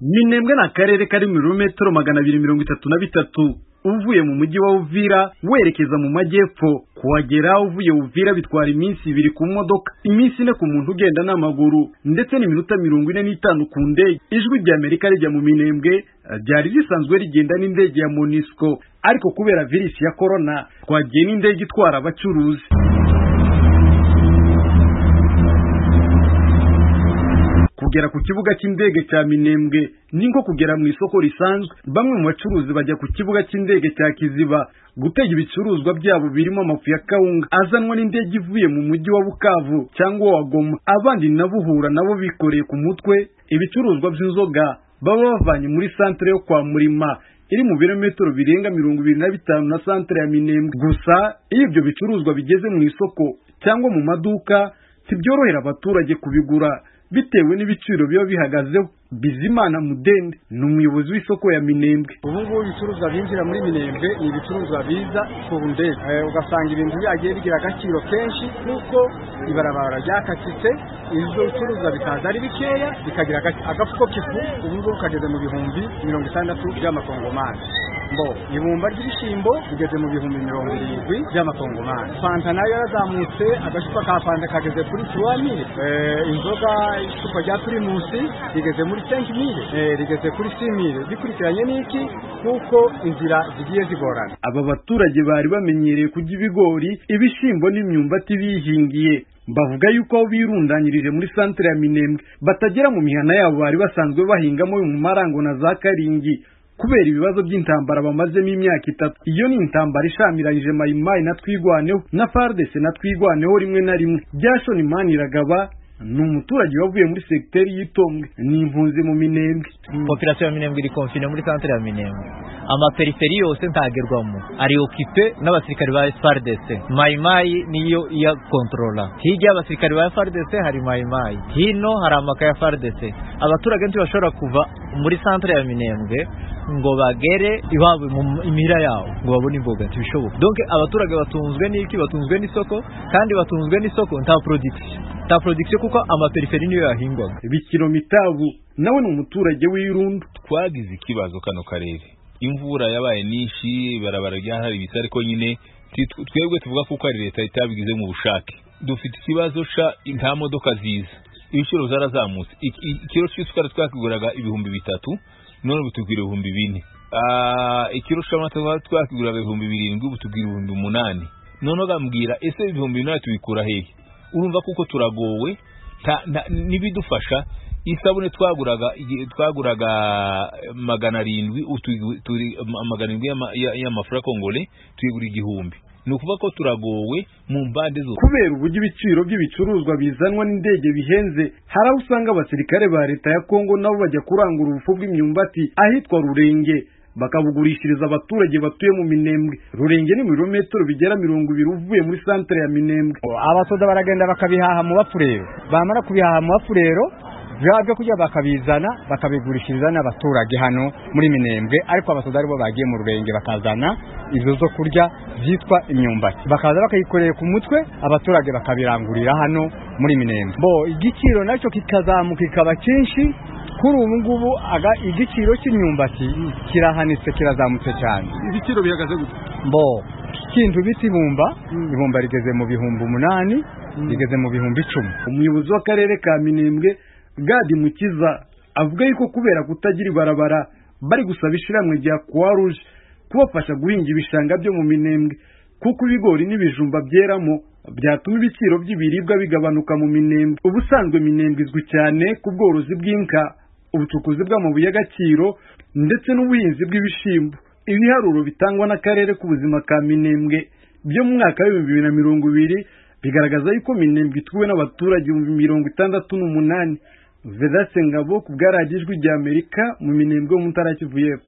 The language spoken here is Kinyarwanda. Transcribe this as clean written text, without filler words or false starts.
Minembwe na karere kari mu birometero 233 uvuye mu mujyi wa Uvira werekeza mu majyepfo. Kuhagera uvuye Uvira bitwara iminsi 2 ku modoka, iminsi 4 ku muntu ugenda n'amaguru, ndetse n'iminota 45 ku ndege. Ijwi rya Amerika rijya mu Minembwe ryari risanzwe rigenda n'indege ya MONUSCO, ariko kubera virusi ya corona twagiye n'indege itwara abacuruzi. Kugera ku kibuga cy'indege cya Minembwe ninko kugera mu isoko risanzwe. Bamwe mu bacuruzi bajya ku kibuga cy'indege cya Kiziba gutega ibicuruzwa byabo birimo amafu ya kawunga azanwa n'indege ivuye mu mujyi wa Bukavu cyangwa wa Goma. Abandi nabuhura nabo bikoreye ku mutwe ibicuruzwa by'inzoga baba bavanye muri centre yo kwa Murima iri mu birometero birenga 25 na centre ya Minembwe. Gusa iyo ibyo bicuruzwa bigeze mu isoko cyangwa mu maduka tibyorohera abaturage kubigura bitewe n'ibiciro biba bihagazeho. Bizimana Mudende ni umuyobozi w'isoko ya Minembwe. Ubu ibicuruzwa binjira muri Minembwe ni ibicuruzwa biza ku ndege, ugasanga ibintu byagiye bigira agaciro kenshi nuko ibarabara ryakatitse. Izo bicuruzwa bikaza ari bikeya bikagira agafuko kifu, ubu kageze mu bihumbi 60 by'amakongomani. Ibumba ry'ibishimbo bigeze mu bihumbi 70 by'amakongomani. Fanta nayo yarazamutse, agacupa ka Fanta kageze kuri 3000. Inzoga icupa rya Primus rigeze muri 5000, rigeze kuri 6000. Bikurikiranye n'iki kuko inzira zigiye zigorana. Aba baturage bari bamenyereye kujya ibigori, ibishimbo n'imyumbati bihingiye. Bavuga yuko aho birundanyirije muri centre ya Minembwe batagera mu mihana yabo bari basanzwe bahingamo mu Marango na za Karingi kubera ibibazo by'intambara bamazemo imyaka 3. Iyo ni intambara ishamiranyije Mayimayi na Twigwaneho na FARDC na Twigwaneho rimwe na rimwe. Jason Maniragaba ni umuturage wavuye muri secteur y'Itombwe, ni impunzi mu Minembwe. Population ya Minembwe iri confine muri centre ya Minembwe. Ama peripherie yose ntagerwamo, ari occupé n'abasirikare ba FARDC. Mayimayi niyo iya controla. Hirya y'abasirikare ba FARDC hari Mayimayi, hino hari amaka ya FARDC. Abaturage ntibashobora kuva muri centre ya Minembwe ngo bagere iwabo mu imira yawo ngo babone imboga, tibishoboka. Donc abaturage batunzwe n'iki? Batunzwe n'isoko, kandi batunzwe n'isoko nta production kuko ama peripherie niyo yahingwaga. Bikiro Mitabu nawe ni umuturage w'Irundu. Twagize ikibazo kano karere, imvura yabaye nishi, barabara ryahari bisa, ariko nyine twebwe tuvuga kuko ari leta itabigize mu bushake. Dufite ikibazo nta modoka ziza, ibiciro zarazamutse. Ikiro cy'isukari twakiguraga 3000, none butugwira 4000. Ikiro cy'amata twakiguraga 2000, butugwira 8000. None gambwira ese 2000 tubikura hehe? Urumva kuko turagowe. Nibidufasha isabune twaguraga 700, turi 700 y'amafra kongole tuyigura 1000. Nukuvuga ko turagowe mu mbande zo kubera uburyo ibiciro by'ibicuruzwa bizanwa n'indege bihenze. Hari aho usanga abasirikare ba leta ya Kongo nabo bajya kurangura ubufu bw'imyumbati ahitwa Rurenge bakabugurishiriza abaturage batuye mu Minembwe. Rurenge ni mu birometero bigera 20 uvuye muri centre ya Minembwe. Abasoda baragenda bakabihaha mu bafurero, bamara kubihaha mu bafurero byo kujya bakabizana bakabigurishiriza n'abaturage hano muri Minembwe. Ariko abasoda aribo bagiye mu Rurenge bakazana izo zo kurya byitwa imyumbati, bakaza bakayikoreye ku mutwe, abaturage bakabirangurira hano muri Minembwe. Igiciro nacyo kikazamuka kikaba cyinshi. Kuri ubu ngubu igiciro cy'imyumbati kirahanitse, kirazamutse cyane. Ibiciro bihagaze gute? Kintu biti ibumba rigeze mu bihumbi 8, rigeze mu bihumbi 10. Umuyobozi w'akarere ka Minembwe Gadi Mukiza avuga yuko kubera kutagira ibarabara bari gusaba ishiramwe rya Croix Rouge kubafasha guhinga ibishanga byo mu Minembwe, kuko ibigori n'ibijumba byeramo byatuma ibiciro by'ibiribwa bigabanuka mu Minembwe. Ubusanzwe Minembwe izwi cyane ku bworozi bw'inka, ubucukuzi bw'amabuye y'agaciro ndetse n'ubuhinzi bw'ibishimbo. Ibiharuro bitangwa n'akarere k'ubuzima ka Minembwe byo mu mwaka wa 2020 bigaragaza yuko Minembwe ituwe n'abaturage 68. Vedaste Ngabo ku bwaragijwe rya Amerika mu Minembwe mu Ntara ya Kivu y'Epfo.